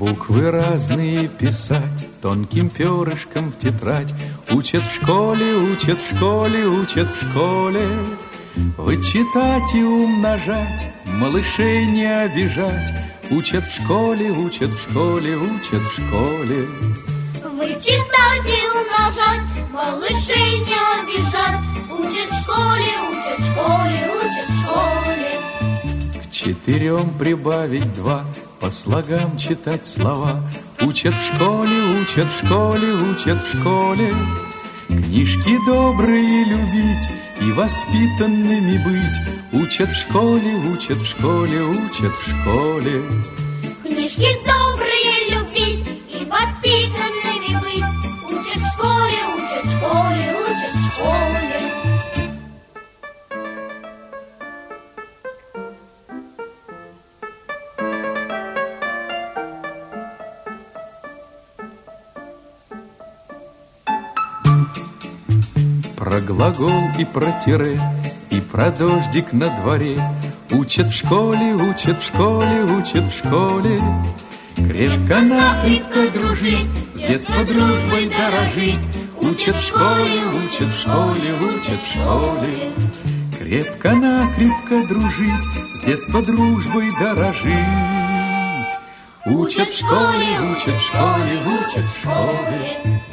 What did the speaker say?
Буквы разные писать тонким перышком в тетрадь. Учат в школе, учат в школе, учат в школе. Вычитать и умножать, малышей не обижать. Учат в школе, учат в школе, учат в школе. Вычитать и умножать, малышей не обижать. Учат в школе, учат в школе, учат в школе. К 4 прибавить 2, по слогам читать слова. Учат в школе, учат в школе, учат в школе. Книжки добрые любить и воспитанными быть. Учат в школе, учат в школе, учат в школе. Книжки добрые любить и воспитанными быть. Учат в школе, учат в школе, учат в школе. Про глагол и про тире, и про дождик на дворе. Учат в школе, учат в школе, учат в школе. Крепко-накрепко дружить, с детства дружбой дорожить. Учат в школе, учат в школе, учат в школе. Крепко-накрепко дружить, с детства дружбой дорожить. Учат в школе, учат в школе, учат в школе.